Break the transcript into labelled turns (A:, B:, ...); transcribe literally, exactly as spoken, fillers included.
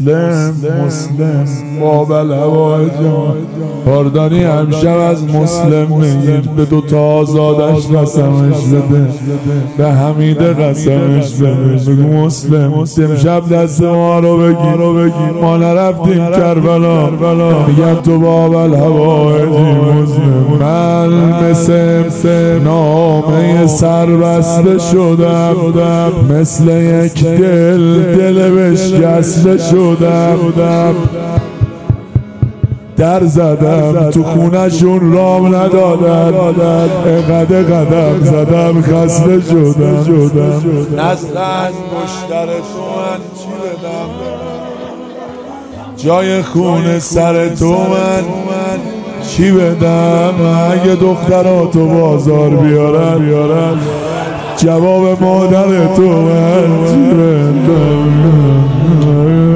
A: مسلم مسلم بابل هوای جان باردانی امشب از مسلم میگیر به دو تا آزادش قسمش بده به حمیده قسمش بده بگو مسلم امشب دست ما رو بگیر ما نرفتیم کربلا میگم تو بابل هوای مسلم من مثل نامه سربسته شدم مثل یک دل دل بشکسته شدم در زدم تو خونشون رام ندادن اقده قدم زدم خسته شدم نزد از مشتر تو من چی بدم جای خون سر تو من چی بدم اگه دختراتو بازار بیارن جواب مادر تو من چی بدم